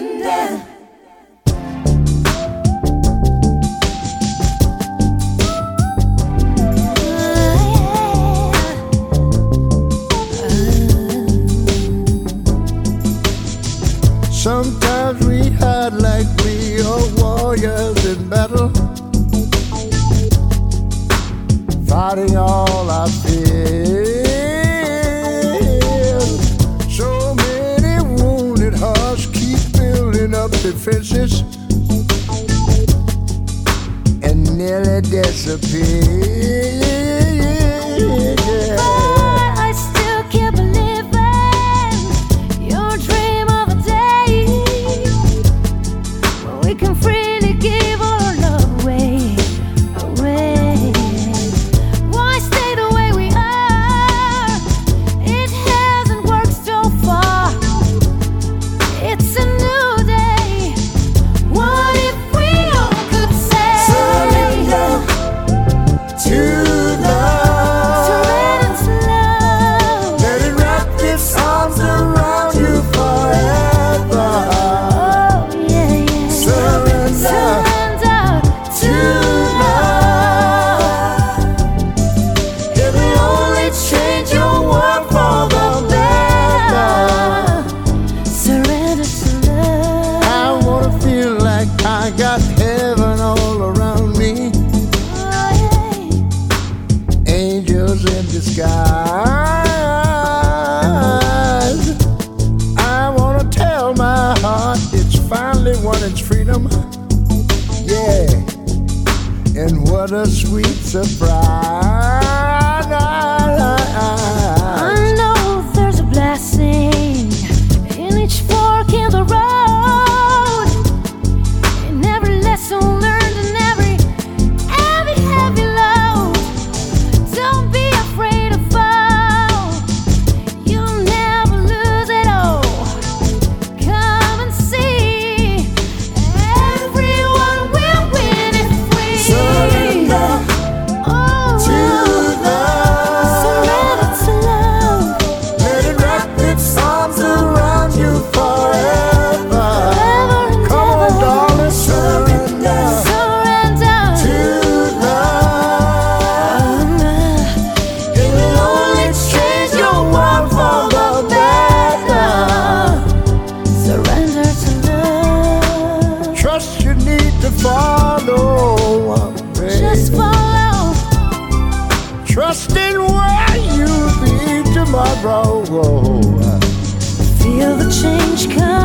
surrender. Sometimes we hide like we are warriors in battle, fighting all our fears. So many wounded hearts keep building up defenses and nearly disappear. I got heaven all around me, angels in disguise. I wanna tell my heart it's finally won its freedom. Yeah, and what a sweet surprise. I know there's a blessing in each fork in the road. Follow, just follow. Trust in where you be tomorrow. Feel the change come.